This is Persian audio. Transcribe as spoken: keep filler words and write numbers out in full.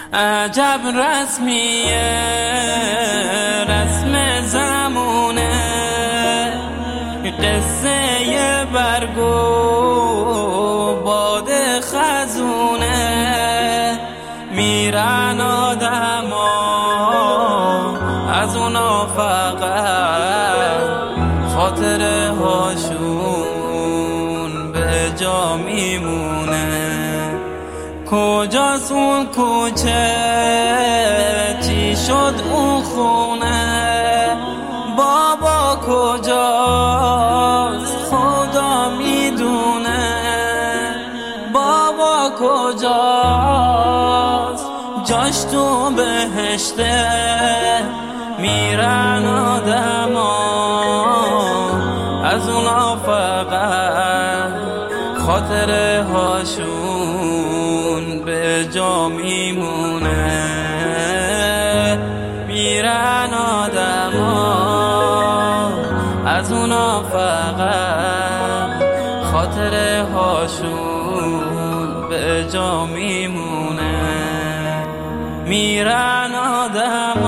عجب رسمیه رسم زمونه، قصه برگ و باد خزونه. میرن آدما از اونا فقط خاطره هاشون به جا میمونه. کجاست اون کوچه، چی شد اون خونه، بابا کجاست خدا میدونه. بابا کجاست جاش تو بهشته. میرن آدما از اونا فقط خاطره هاشون به جا میمونه. میرن آدما از اونا فقط خاطره هاشون به جا میمونه. میرن آدما